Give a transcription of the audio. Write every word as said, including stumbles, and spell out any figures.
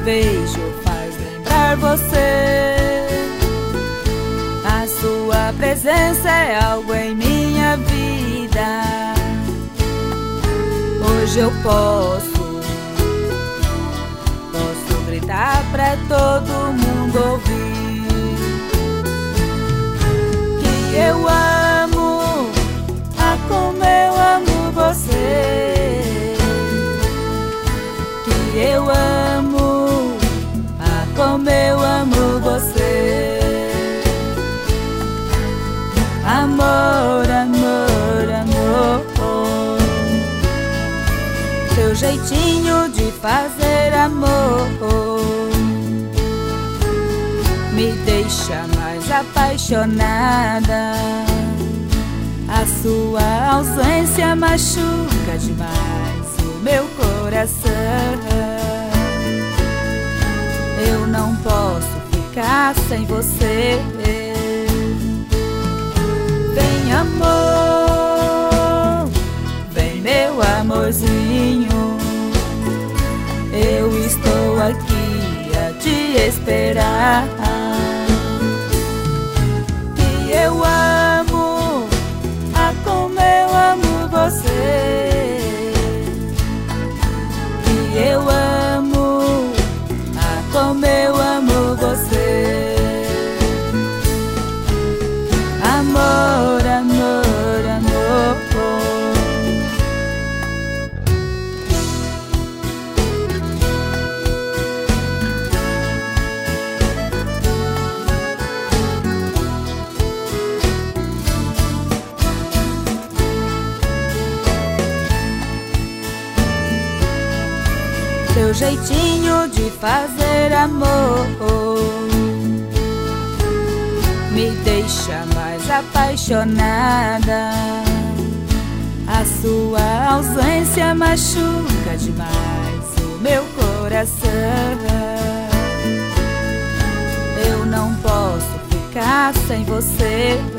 vejo faz lembrar você. A sua presença é algo em minha vida. Hoje eu posso, posso gritar pra todo mundo ouvir que eu amo, ah, como eu amo você. Que eu amo, ah, como eu amo você. Amor, amor, amor, seu jeitinho de fazer amor me deixa mais apaixonada. A sua ausência machuca demais o meu coração. Eu não posso ficar sem você. Vem, amor, vem, meu amorzinho. Eu estou aqui a te esperar. E eu amo, ah, como eu amo você. E eu amo, ah, como eu amo você. Amor, amor, amor. Seu jeitinho de fazer amor me deixa mais apaixonada. A sua ausência machuca demais o meu coração. Eu não posso ficar sem você.